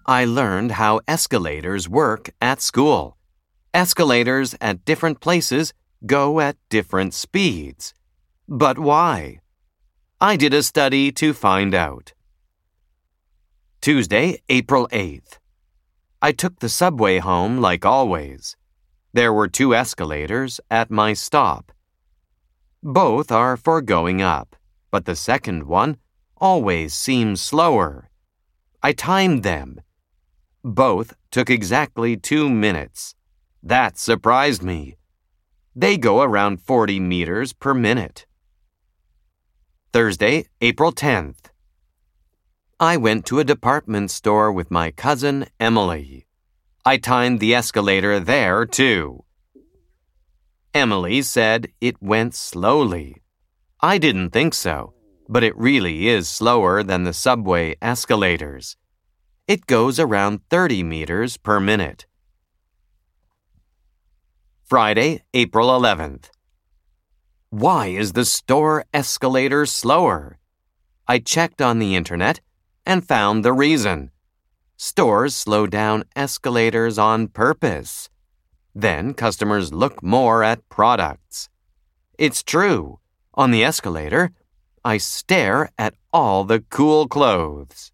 I learned how escalators work at school. Escalators at different places go at different speeds. But why? I did a study to find out. Tuesday, April 8th. I took the subway home like always. There were 2 escalators at my stop. Both are for going up, but the second one always seems slower. I timed them. Both took exactly 2 minutes. That surprised me. They go around 40 meters per minute. Thursday, April 10th. I went to a department store with my cousin Emily. I timed the escalator there, too. Emily said it went slowly. I didn't think so, but it really is slower than the subway escalators. It goes around 30 meters per minute. Friday, April 11th. Why is the store escalator slower? I checked on the internet and found the reason. Stores slow down escalators on purpose. Then customers look more at products. It's true. On the escalator, I stare at all the cool clothes.